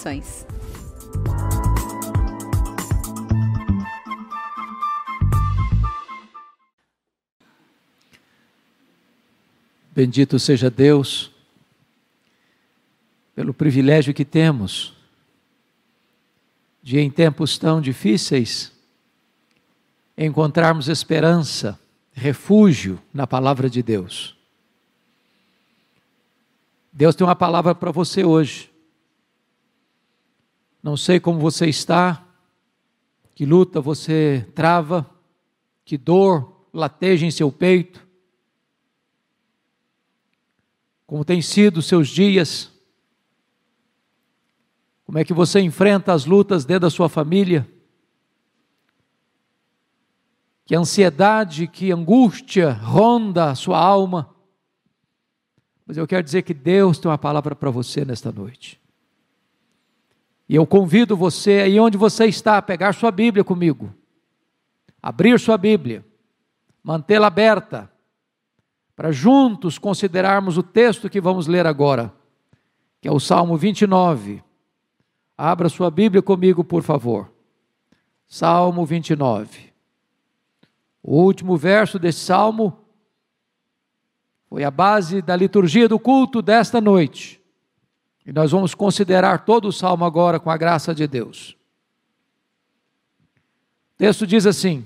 corações. Bendito seja Deus pelo privilégio que temos de, em tempos tão difíceis, encontrarmos esperança, refúgio na palavra de Deus. Deus tem uma palavra para você hoje. Não sei como você está, que luta você trava, que dor lateja em seu peito, como tem sido os seus dias, como é que você enfrenta as lutas dentro da sua família, que ansiedade, que angústia ronda a sua alma. Mas eu quero dizer que Deus tem uma palavra para você nesta noite. E eu convido você, aí onde você está, a pegar sua Bíblia comigo, abrir sua Bíblia, mantê-la aberta, para juntos considerarmos o texto que vamos ler agora, que é o Salmo 29. Abra sua Bíblia comigo, por favor. Salmo 29. O último verso desse salmo foi a base da liturgia do culto desta noite. E nós vamos considerar todo o salmo agora com a graça de Deus. O texto diz assim: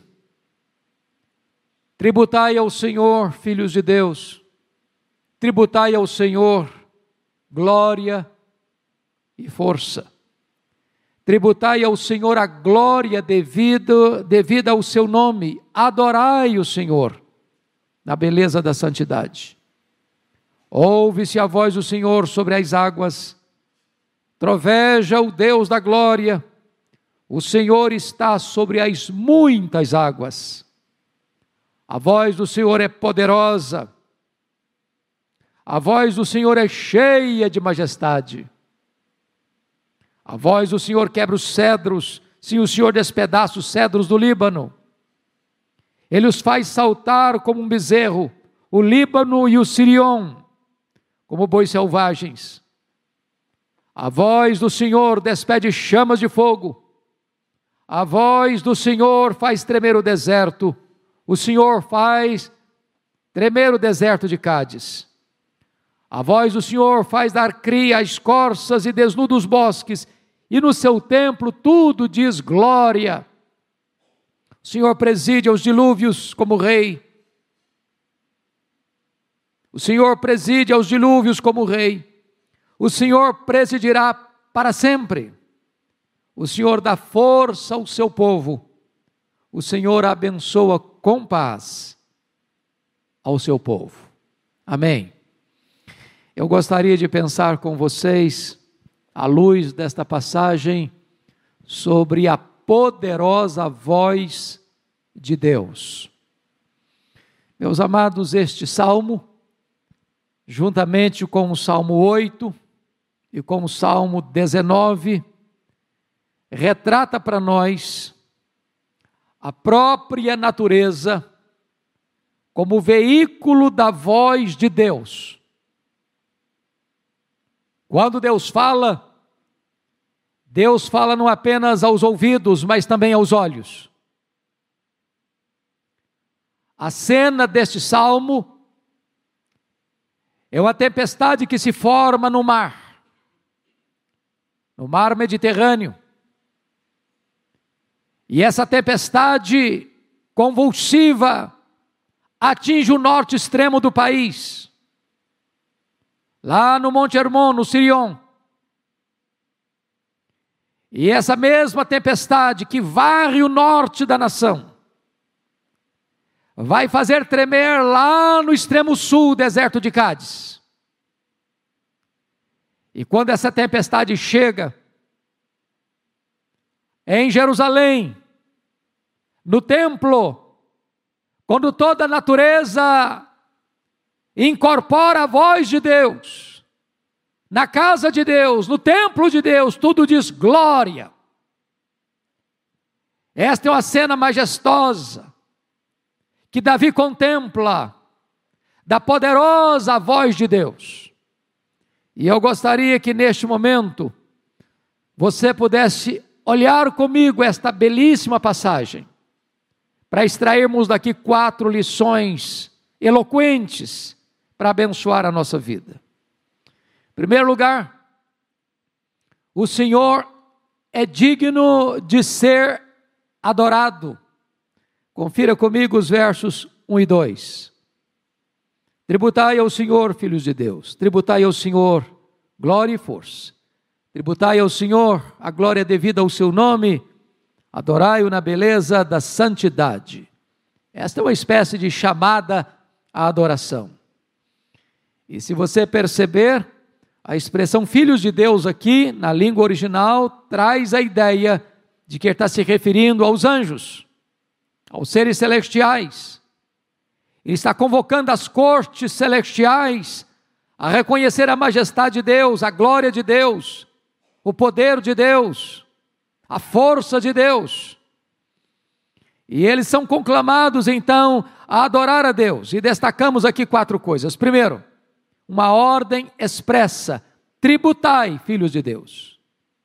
tributai ao Senhor, filhos de Deus, tributai ao Senhor glória e força. Tributai ao Senhor a glória devida ao seu nome. Adorai o Senhor na beleza da santidade. Ouve-se a voz do Senhor sobre as águas. Troveja o Deus da glória. O Senhor está sobre as muitas águas. A voz do Senhor é poderosa. A voz do Senhor é cheia de majestade. A voz do Senhor quebra os cedros, sim, o Senhor despedaça os cedros do Líbano. Ele os faz saltar como um bezerro, o Líbano e o Sirion, como bois selvagens. A voz do Senhor despede chamas de fogo. A voz do Senhor faz tremer o deserto. O Senhor faz tremer o deserto de Cádiz. A voz do Senhor faz dar cria às corças e desnuda os bosques. E no seu templo tudo diz glória. O Senhor preside aos dilúvios como rei. O Senhor preside aos dilúvios como rei. O Senhor presidirá para sempre. O Senhor dá força ao seu povo. O Senhor abençoa com paz ao seu povo. Amém. Eu gostaria de pensar com vocês, à luz desta passagem, sobre a poderosa voz de Deus. Meus amados, este salmo, juntamente com o Salmo 8 e com o Salmo 19, retrata para nós a própria natureza como veículo da voz de Deus. Quando Deus fala não apenas aos ouvidos, mas também aos olhos. A cena deste salmo é uma tempestade que se forma no mar Mediterrâneo. E essa tempestade convulsiva atinge o norte extremo do país, lá no Monte Hermon, no Sirion. E essa mesma tempestade que varre o norte da nação, vai fazer tremer lá no extremo sul, o deserto de Cádiz. E quando essa tempestade chega em Jerusalém, no templo, quando toda a natureza incorpora a voz de Deus, na casa de Deus, no templo de Deus, tudo diz glória. Esta é uma cena majestosa que Davi contempla da poderosa voz de Deus. E eu gostaria que neste momento você pudesse olhar comigo esta belíssima passagem, para extrairmos daqui 4 lições eloquentes para abençoar a nossa vida. Em primeiro lugar, o Senhor é digno de ser adorado. Confira comigo os versos 1 e 2. Tributai ao Senhor, filhos de Deus, tributai ao Senhor glória e força. Tributai ao Senhor a glória devida ao seu nome, adorai-o na beleza da santidade. Esta é uma espécie de chamada à adoração. E se você perceber, a expressão filhos de Deus aqui, na língua original, traz a ideia de que ele está se referindo aos anjos, aos seres celestiais. Ele está convocando as cortes celestiais a reconhecer a majestade de Deus, a glória de Deus, o poder de Deus, a força de Deus. E eles são conclamados então a adorar a Deus. E destacamos aqui 4 coisas. Primeiro, uma ordem expressa: tributai, filhos de Deus.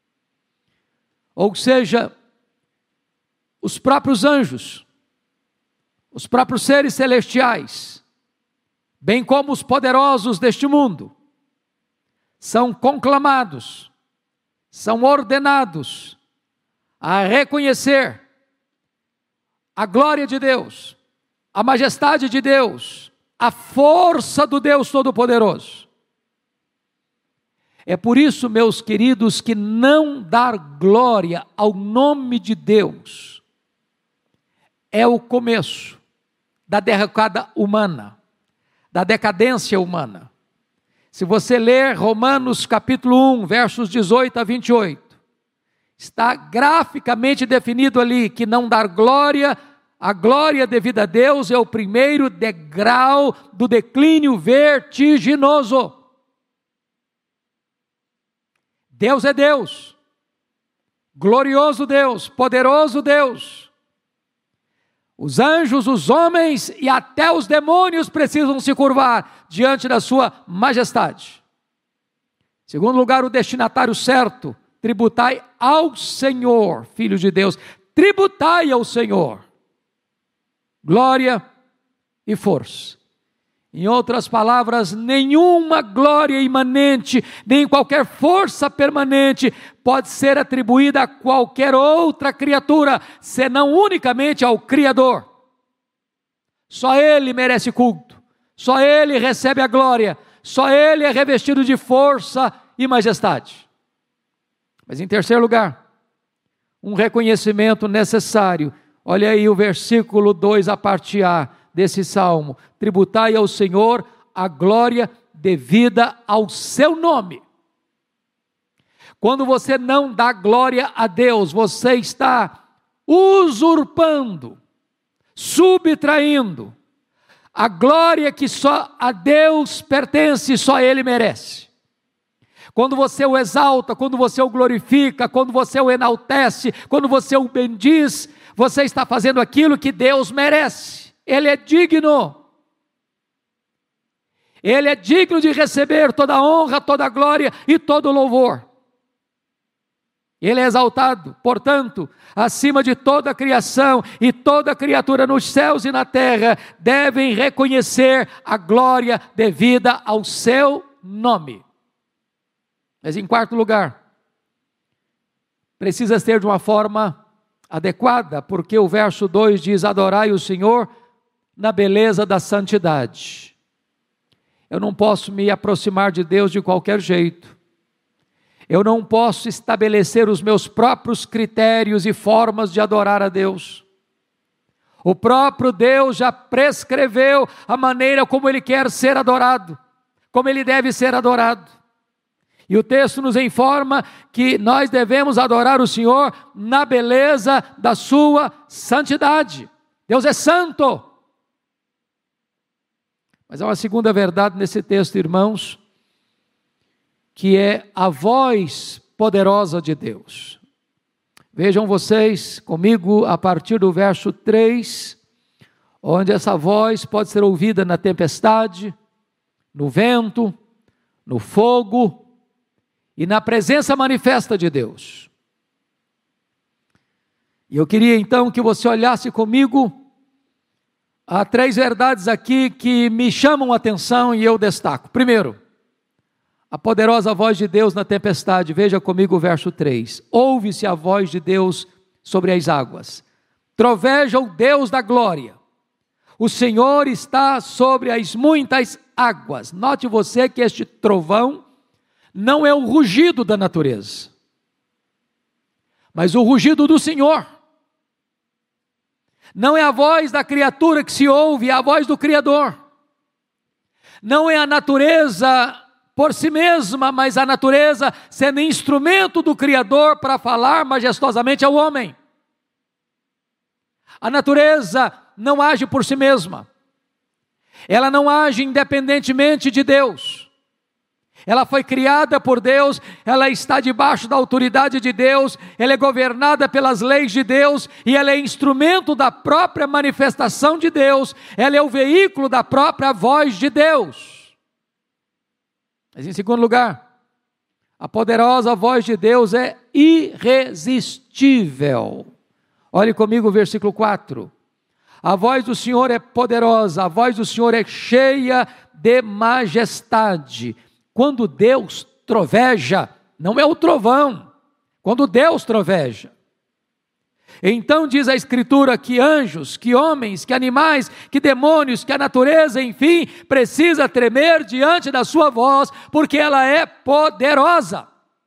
Ou seja, os próprios anjos, os próprios seres celestiais, bem como os poderosos deste mundo, são conclamados, são ordenados a reconhecer a glória de Deus, a majestade de Deus, a força do Deus Todo-Poderoso. É por isso, meus queridos, que não dar glória ao nome de Deus é o começo da derrocada humana, da decadência humana. Se você ler Romanos capítulo 1, versos 18 a 28, está graficamente definido ali que não dar glória, a glória devida a Deus é o primeiro degrau do declínio vertiginoso. Deus é Deus, glorioso Deus, poderoso Deus. Os anjos, os homens e até os demônios precisam se curvar diante da sua majestade. Em segundo lugar, o destinatário certo: tributai ao Senhor, filhos de Deus, tributai ao Senhor glória e força. Em outras palavras, nenhuma glória imanente, nem qualquer força permanente pode ser atribuída a qualquer outra criatura, senão unicamente ao Criador. Só Ele merece culto, só Ele recebe a glória, só Ele é revestido de força e majestade. Mas em terceiro lugar, um reconhecimento necessário. Olha aí o versículo 2, a parte A desse salmo: tributai ao Senhor a glória devida ao seu nome. Quando você não dá glória a Deus, você está usurpando, subtraindo a glória que só a Deus pertence, só Ele merece. Quando você o exalta, quando você o glorifica, quando você o enaltece, quando você o bendiz, você está fazendo aquilo que Deus merece. Ele é digno. Ele é digno de receber toda a honra, toda a glória e todo o louvor. Ele é exaltado, portanto, acima de toda a criação, e toda criatura nos céus e na terra devem reconhecer a glória devida ao seu nome. Mas em quarto lugar, precisa ser de uma forma adequada, porque o verso 2 diz: adorai o Senhor na beleza da santidade. Eu não posso me aproximar de Deus de qualquer jeito. Eu não posso estabelecer os meus próprios critérios e formas de adorar a Deus. O próprio Deus já prescreveu a maneira como Ele quer ser adorado, como Ele deve ser adorado. E o texto nos informa que nós devemos adorar o Senhor na beleza da sua santidade. Deus é santo. Mas há uma segunda verdade nesse texto, irmãos, que é a voz poderosa de Deus. Vejam vocês comigo a partir do verso 3, onde essa voz pode ser ouvida na tempestade, no vento, no fogo e na presença manifesta de Deus. E eu queria então que você olhasse comigo. Há 3 verdades aqui que me chamam a atenção e eu destaco. Primeiro, a poderosa voz de Deus na tempestade. Veja comigo o verso 3. Ouve-se a voz de Deus sobre as águas. Troveja o Deus da glória. O Senhor está sobre as muitas águas. Note você que este trovão não é o rugido da natureza, mas o rugido do Senhor. Não é a voz da criatura que se ouve, é a voz do Criador. Não é a natureza por si mesma, mas a natureza sendo instrumento do Criador para falar majestosamente ao homem. A natureza não age por si mesma. Ela não age independentemente de Deus. Ela foi criada por Deus, ela está debaixo da autoridade de Deus, ela é governada pelas leis de Deus e ela é instrumento da própria manifestação de Deus, ela é o veículo da própria voz de Deus. Mas em segundo lugar, a poderosa voz de Deus é irresistível. Olhe comigo o versículo 4. A voz do Senhor é poderosa, a voz do Senhor é cheia de majestade. Quando Deus troveja, não é o trovão, quando Deus troveja. Então diz a Escritura que anjos, que homens, que animais, que demônios, que a natureza, enfim, precisa tremer diante da sua voz, porque ela é poderosa.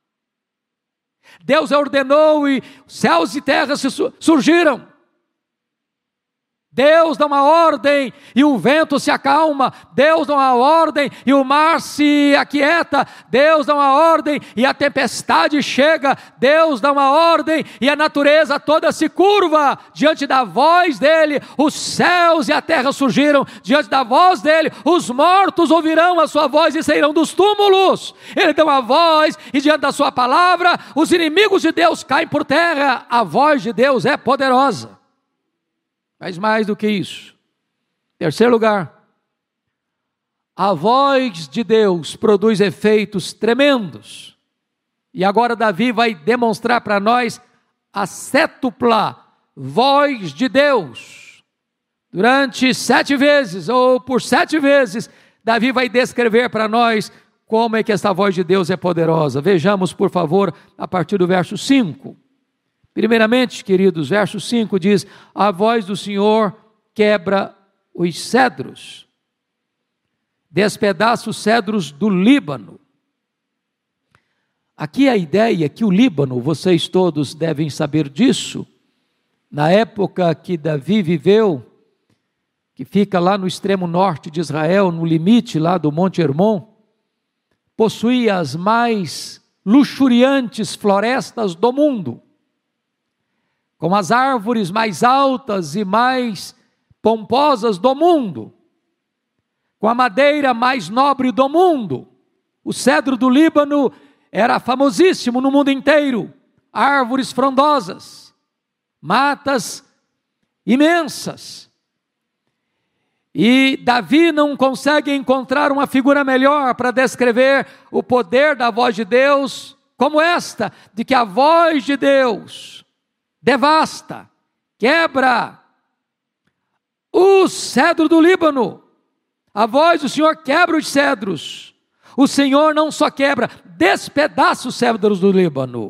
Deus ordenou e céus e terras surgiram. Deus dá uma ordem e o vento se acalma. Deus dá uma ordem e o mar se aquieta. Deus dá uma ordem e a tempestade chega. Deus dá uma ordem e a natureza toda se curva diante da voz dele. Os céus e a terra surgiram diante da voz dele. Os mortos ouvirão a sua voz e sairão dos túmulos. Ele dá uma voz e diante da sua palavra os inimigos de Deus caem por terra. A voz de Deus é poderosa. Mas mais do que isso, terceiro lugar, a voz de Deus produz efeitos tremendos. E agora Davi vai demonstrar para nós a sétupla voz de Deus. Durante 7 vezes, ou por 7 vezes, Davi vai descrever para nós como é que essa voz de Deus é poderosa. Vejamos, por favor, a partir do verso 5. Primeiramente, queridos, verso 5 diz: a voz do Senhor quebra os cedros, despedaça os cedros do Líbano. Aqui a ideia que o Líbano, vocês todos devem saber disso, na época que Davi viveu, que fica lá no extremo norte de Israel, no limite lá do Monte Hermon, possuía as mais luxuriantes florestas do mundo, com as árvores mais altas e mais pomposas do mundo, com a madeira mais nobre do mundo. O cedro do Líbano era famosíssimo no mundo inteiro, árvores frondosas, matas imensas. E Davi não consegue encontrar uma figura melhor para descrever o poder da voz de Deus, como esta, de que a voz de Deus devasta, quebra o cedro do Líbano. A voz do Senhor quebra os cedros. O Senhor não só quebra, despedaça os cedros do Líbano.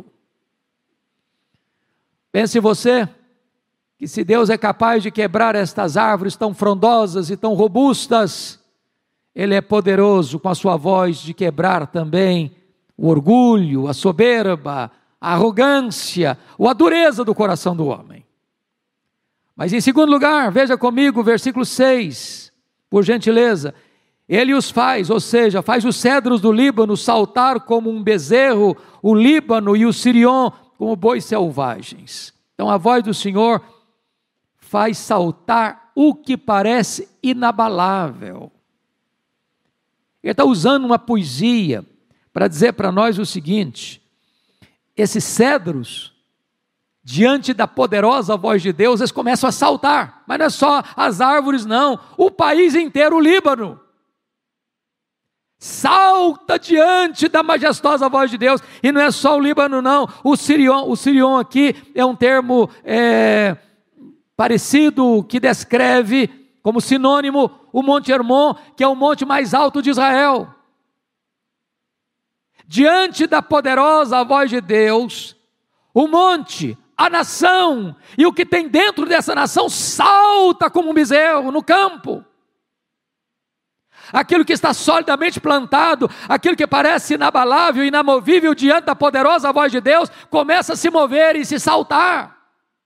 Pense você que se Deus é capaz de quebrar estas árvores tão frondosas e tão robustas, Ele é poderoso com a sua voz de quebrar também o orgulho, a soberba, a arrogância ou a dureza do coração do homem. Mas em segundo lugar, veja comigo o versículo 6, por gentileza. Ele os faz, ou seja, faz os cedros do Líbano saltar como um bezerro, o Líbano e o Sirion como bois selvagens. Então a voz do Senhor faz saltar o que parece inabalável. Ele está usando uma poesia para dizer para nós o seguinte: esses cedros, diante da poderosa voz de Deus, eles começam a saltar, mas não é só as árvores não, o país inteiro, o Líbano, salta diante da majestosa voz de Deus. E não é só o Líbano não, o Sirion aqui é um termo parecido, que descreve como sinônimo o Monte Hermon, que é o monte mais alto de Israel. Diante da poderosa voz de Deus, o monte, a nação e o que tem dentro dessa nação salta como um bezerro no campo. Aquilo que está solidamente plantado, aquilo que parece inabalável, inamovível diante da poderosa voz de Deus, começa a se mover e se saltar.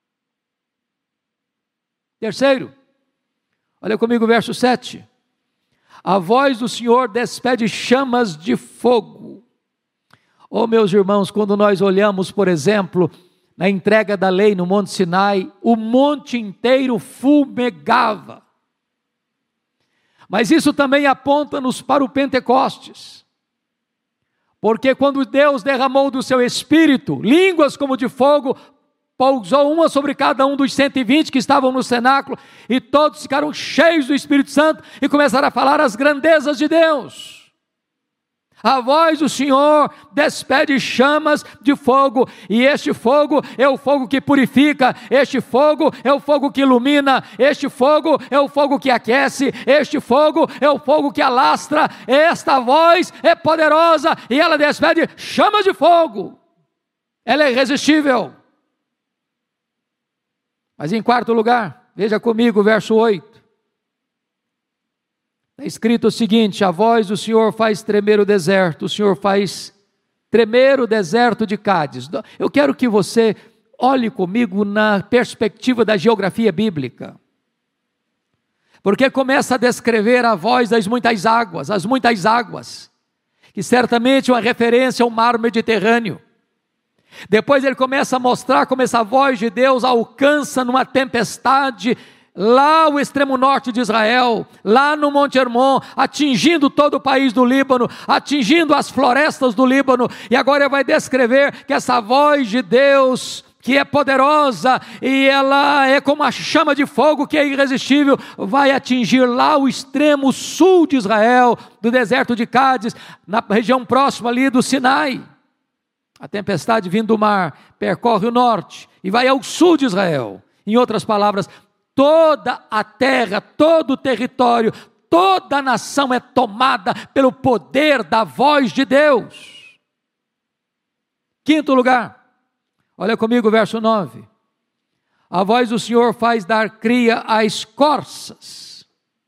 Terceiro, olha comigo o verso 7. A voz do Senhor despede chamas de fogo. Oh, meus irmãos, quando nós olhamos, por exemplo, na entrega da lei no Monte Sinai, o monte inteiro fumegava. Mas isso também aponta-nos para o Pentecostes. Porque quando Deus derramou do seu Espírito, línguas como de fogo, pousou uma sobre cada um dos 120 que estavam no cenáculo, e todos ficaram cheios do Espírito Santo e começaram a falar as grandezas de Deus. A voz do Senhor despede chamas de fogo, e este fogo é o fogo que purifica, este fogo é o fogo que ilumina, este fogo é o fogo que aquece, este fogo é o fogo que alastra. Esta voz é poderosa e ela despede chamas de fogo, ela é irresistível. Mas em quarto lugar, veja comigo o verso 8. Está escrito o seguinte: a voz do Senhor faz tremer o deserto, o Senhor faz tremer o deserto de Cádiz. Eu quero que você olhe comigo na perspectiva da geografia bíblica, porque começa a descrever a voz das muitas águas, as muitas águas, que certamente é uma referência ao mar Mediterrâneo. Depois ele começa a mostrar como essa voz de Deus alcança numa tempestade lá o extremo norte de Israel, lá no Monte Hermon, atingindo todo o país do Líbano, atingindo as florestas do Líbano. E agora ele vai descrever que essa voz de Deus, que é poderosa e ela é como a chama de fogo que é irresistível, vai atingir lá o extremo sul de Israel, do deserto de Cádiz, na região próxima ali do Sinai. A tempestade vindo do mar percorre o norte e vai ao sul de Israel. Em outras palavras, toda a terra, todo o território, toda a nação é tomada pelo poder da voz de Deus. Quinto lugar, olha comigo o verso 9. A voz do Senhor faz dar cria às corças.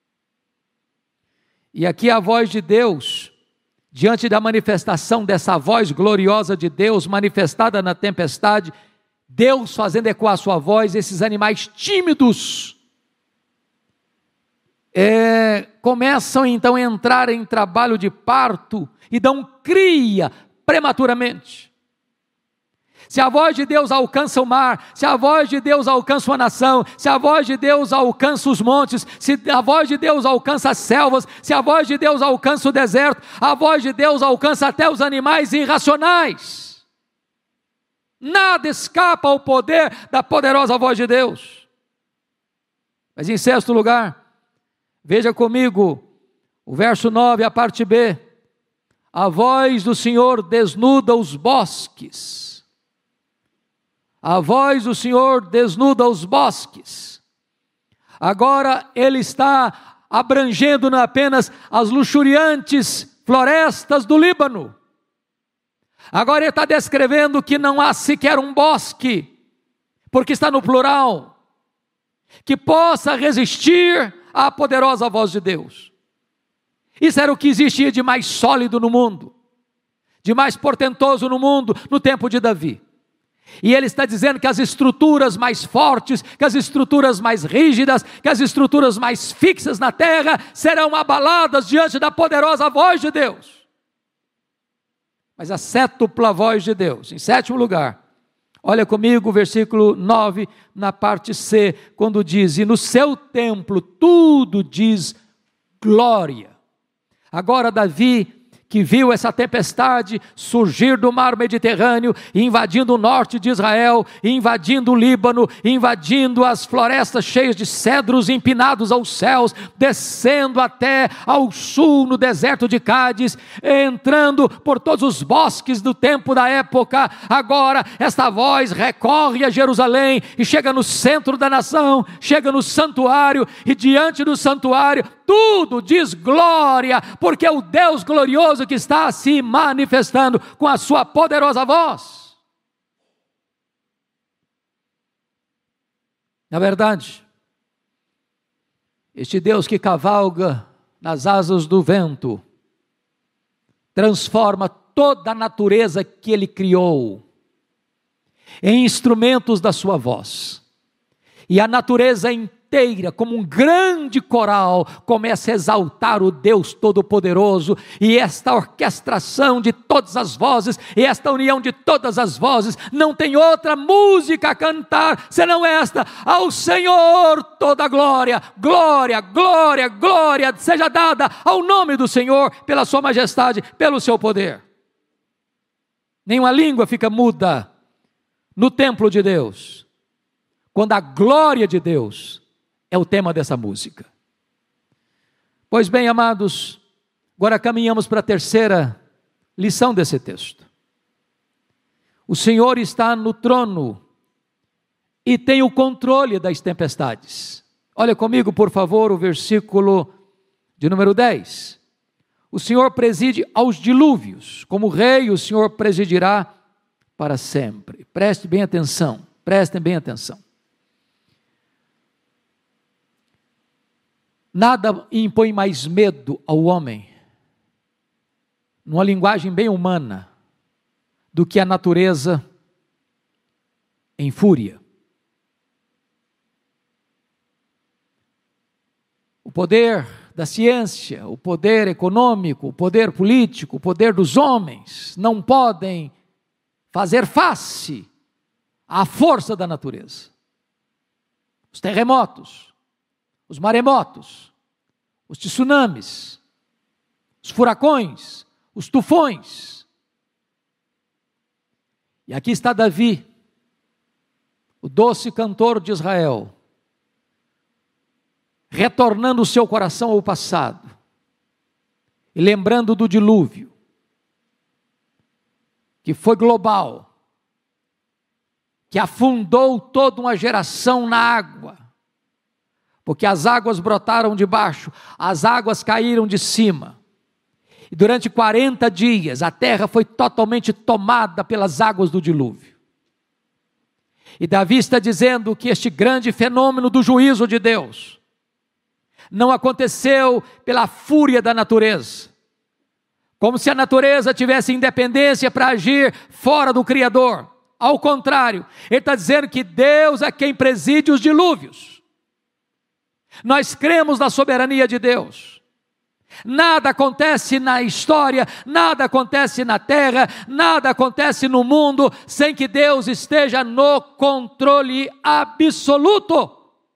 E aqui a voz de Deus, diante da manifestação dessa voz gloriosa de Deus, manifestada na tempestade, Deus fazendo ecoar a sua voz, esses animais tímidos começam então a entrar em trabalho de parto e dão cria prematuramente. Se a voz de Deus alcança o mar, se a voz de Deus alcança uma nação, se a voz de Deus alcança os montes, se a voz de Deus alcança as selvas, se a voz de Deus alcança o deserto, a voz de Deus alcança até os animais irracionais. Nada escapa ao poder da poderosa voz de Deus. Mas em sexto lugar, veja comigo o verso 9, a parte B. A voz do Senhor desnuda os bosques. A voz do Senhor desnuda os bosques. Agora ele está abrangendo não apenas as luxuriantes florestas do Líbano. Agora ele está descrevendo que não há sequer um bosque, porque está no plural, que possa resistir à poderosa voz de Deus. Isso era o que existia de mais sólido no mundo, de mais portentoso no mundo, no tempo de Davi. E ele está dizendo que as estruturas mais fortes, que as estruturas mais rígidas, que as estruturas mais fixas na terra serão abaladas diante da poderosa voz de Deus. Mas a sétupla voz de Deus, em sétimo lugar, olha comigo o versículo 9, na parte C, quando diz: e no seu templo tudo diz glória. Agora Davi, que viu essa tempestade surgir do mar Mediterrâneo, invadindo o norte de Israel, invadindo o Líbano, invadindo as florestas cheias de cedros empinados aos céus, descendo até ao sul no deserto de Cádiz, entrando por todos os bosques do tempo da época. Agora esta voz recorre a Jerusalém e chega no centro da nação, chega no santuário, e diante do santuário tudo diz glória, porque é o Deus glorioso que está se manifestando com a sua poderosa voz. Na verdade, este Deus que cavalga nas asas do vento, transforma toda a natureza que Ele criou em instrumentos da sua voz, e a natureza inteira, como um grande coral, começa a exaltar o Deus Todo-Poderoso, e esta orquestração de todas as vozes, e esta união de todas as vozes, não tem outra música a cantar, senão esta: ao Senhor toda glória, glória, glória, glória, seja dada ao nome do Senhor, pela sua majestade, pelo seu poder. Nenhuma língua fica muda no templo de Deus, quando a glória de Deus é o tema dessa música. Pois bem, amados, agora caminhamos para a terceira lição desse texto. O Senhor está no trono e tem o controle das tempestades. Olha comigo, por favor, o versículo de número 10. O Senhor preside aos dilúvios, como rei o Senhor presidirá para sempre. Prestem bem atenção. Nada impõe mais medo ao homem, numa linguagem bem humana, do que a natureza em fúria. O poder da ciência, o poder econômico, o poder político, o poder dos homens não podem fazer face à força da natureza. Os terremotos, os maremotos, os tsunamis, os furacões, os tufões. E aqui está Davi, o doce cantor de Israel, retornando o seu coração ao passado e lembrando do dilúvio, que foi global, que afundou toda uma geração na água, porque as águas brotaram de baixo, as águas caíram de cima, e durante 40 dias a terra foi totalmente tomada pelas águas do dilúvio. E Davi está dizendo que este grande fenômeno do juízo de Deus não aconteceu pela fúria da natureza, como se a natureza tivesse independência para agir fora do Criador. Ao contrário, ele está dizendo que Deus é quem preside os dilúvios. Nós cremos na soberania de Deus. Nada acontece na história, nada acontece na terra, nada acontece no mundo sem que Deus esteja no controle absoluto.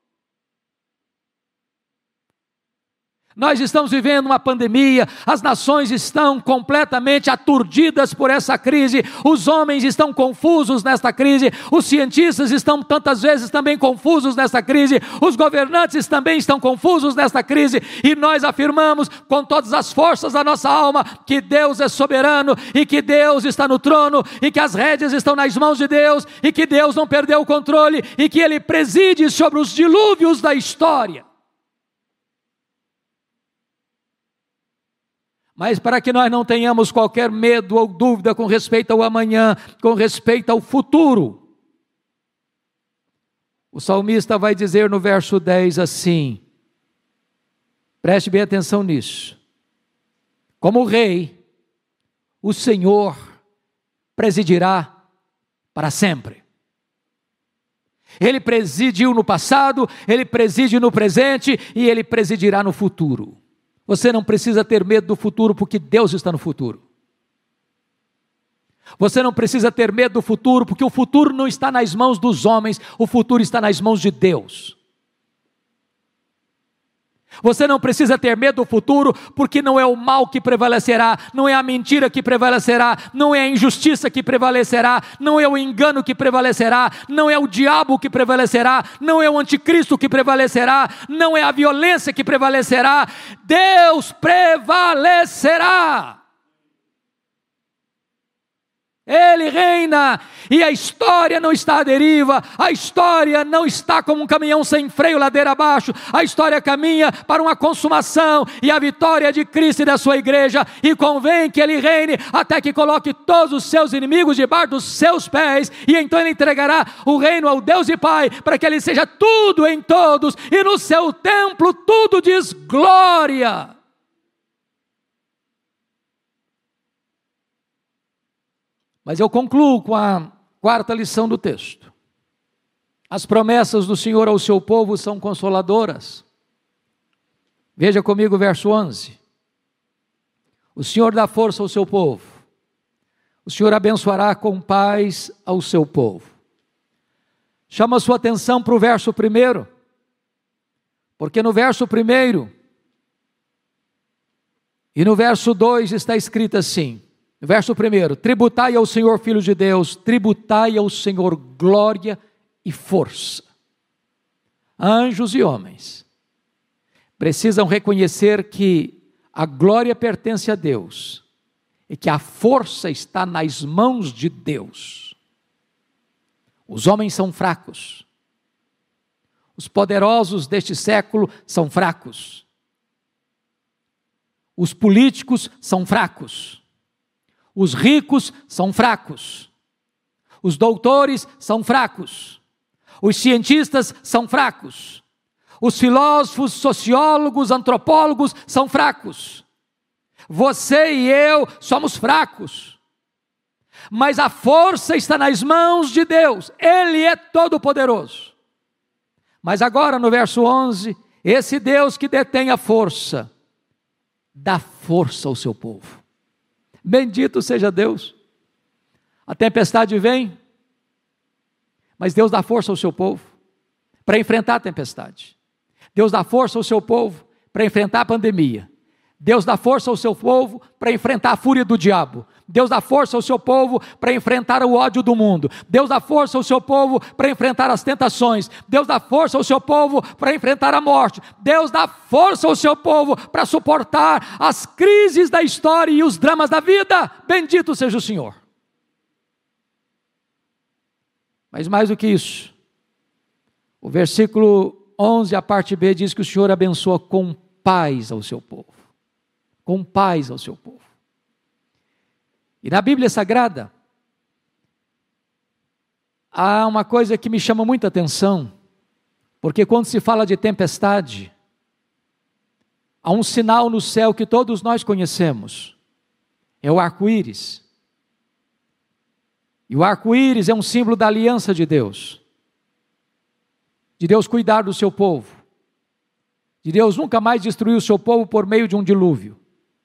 Nós estamos vivendo uma pandemia, as nações estão completamente aturdidas por essa crise, os homens estão confusos nesta crise, os cientistas estão tantas vezes também confusos nesta crise, os governantes também estão confusos nesta crise, e nós afirmamos com todas as forças da nossa alma que Deus é soberano, e que Deus está no trono, e que as rédeas estão nas mãos de Deus, e que Deus não perdeu o controle, e que Ele preside sobre os dilúvios da história. Mas para que nós não tenhamos qualquer medo ou dúvida com respeito ao amanhã, com respeito ao futuro, o salmista vai dizer no verso 10 assim, preste bem atenção nisso: como rei, o Senhor presidirá para sempre. Ele presidiu no passado, Ele preside no presente e Ele presidirá no futuro. Você não precisa ter medo do futuro, porque Deus está no futuro. Você não precisa ter medo do futuro, porque o futuro não está nas mãos dos homens, o futuro está nas mãos de Deus. Você não precisa ter medo do futuro, porque não é o mal que prevalecerá, não é a mentira que prevalecerá, não é a injustiça que prevalecerá, não é o engano que prevalecerá, não é o diabo que prevalecerá, não é o anticristo que prevalecerá, não é a violência que prevalecerá. Deus prevalecerá. Ele reina, e a história não está à deriva, a história não está como um caminhão sem freio ladeira abaixo, a história caminha para uma consumação, e a vitória de Cristo e da sua igreja, e convém que Ele reine, até que coloque todos os seus inimigos debaixo dos seus pés, e então Ele entregará o reino ao Deus e Pai, para que Ele seja tudo em todos, e no seu templo tudo diz glória. Mas eu concluo com a quarta lição do texto. As promessas do Senhor ao seu povo são consoladoras. Veja comigo o verso 11. O Senhor dá força ao seu povo. O Senhor abençoará com paz ao seu povo. Chama a sua atenção para o verso 1, porque no verso 1 e no verso 2 está escrito assim. Verso 1, tributai ao Senhor, filhos de Deus, tributai ao Senhor glória e força. Anjos e homens precisam reconhecer que a glória pertence a Deus e que a força está nas mãos de Deus. Os homens são fracos, os poderosos deste século são fracos, os políticos são fracos, os ricos são fracos, os doutores são fracos, os cientistas são fracos, os filósofos, sociólogos, antropólogos são fracos. Você e eu somos fracos, mas a força está nas mãos de Deus, Ele é todo-poderoso. Mas agora no verso 11, esse Deus que detém a força, dá força ao seu povo. Bendito seja Deus. A tempestade vem, mas Deus dá força ao seu povo para enfrentar a tempestade. Deus dá força ao seu povo para enfrentar a pandemia. Deus dá força ao seu povo para enfrentar a fúria do diabo. Deus dá força ao seu povo para enfrentar o ódio do mundo. Deus dá força ao seu povo para enfrentar as tentações. Deus dá força ao seu povo para enfrentar a morte. Deus dá força ao seu povo para suportar as crises da história e os dramas da vida. Bendito seja o Senhor. Mas mais do que isso, o versículo 11, a parte B, diz que o Senhor abençoa com paz ao seu povo. Com paz ao seu povo. E na Bíblia Sagrada, há uma coisa que me chama muita atenção, porque quando se fala de tempestade, há um sinal no céu que todos nós conhecemos, é o arco-íris. E o arco-íris é um símbolo da aliança de Deus cuidar do seu povo, de Deus nunca mais destruir o seu povo por meio de um dilúvio.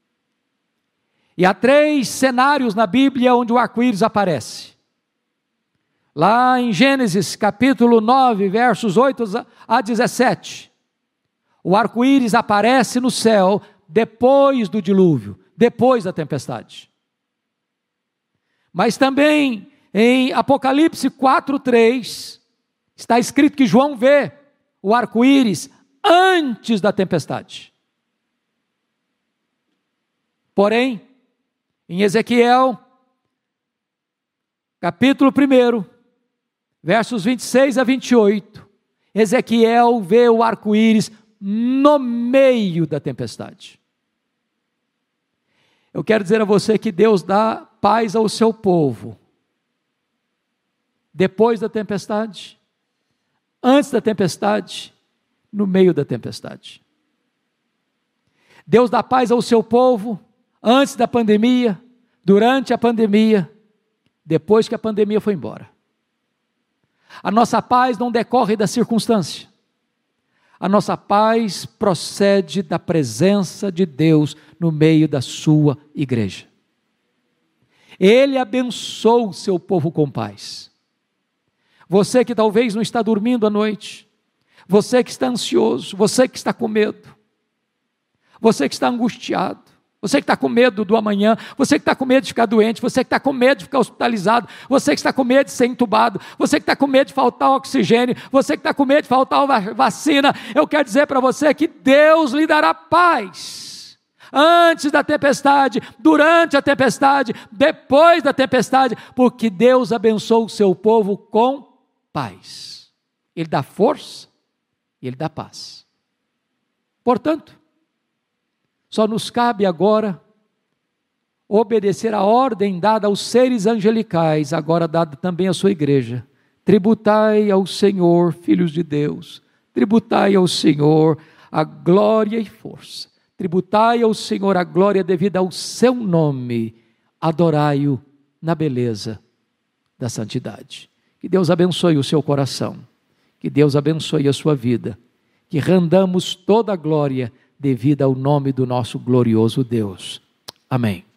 E há 3 cenários na Bíblia onde o arco-íris aparece. Lá em Gênesis capítulo 9, versos 8 a 17. O arco-íris aparece no céu depois do dilúvio, depois da tempestade. Mas também em Apocalipse 4:3, está escrito que João vê o arco-íris antes da tempestade. Porém, em Ezequiel, capítulo 1, versos 26 a 28, Ezequiel vê o arco-íris no meio da tempestade. Eu quero dizer a você que Deus dá paz ao seu povo, depois da tempestade, antes da tempestade, no meio da tempestade. Deus dá paz ao seu povo, antes da pandemia, durante a pandemia, depois que a pandemia foi embora. A nossa paz não decorre da circunstância. A nossa paz procede da presença de Deus no meio da sua igreja. Ele abençoa o seu povo com paz. Você que talvez não está dormindo à noite, você que está ansioso, você que está com medo, você que está angustiado, você que está com medo do amanhã, você que está com medo de ficar doente, você que está com medo de ficar hospitalizado, você que está com medo de ser entubado, você que está com medo de faltar oxigênio, você que está com medo de faltar vacina, eu quero dizer para você que Deus lhe dará paz. Antes da tempestade, durante a tempestade, depois da tempestade, porque Deus abençoa o seu povo com paz. Ele dá força e Ele dá paz. Portanto, só nos cabe agora obedecer a ordem dada aos seres angelicais, agora dada também à sua igreja. Tributai ao Senhor, filhos de Deus, tributai ao Senhor a glória e força, tributai ao Senhor a glória devida ao seu nome, adorai-o na beleza da santidade. Que Deus abençoe o seu coração, que Deus abençoe a sua vida, que rendamos toda a glória devida ao nome do nosso glorioso Deus. Amém.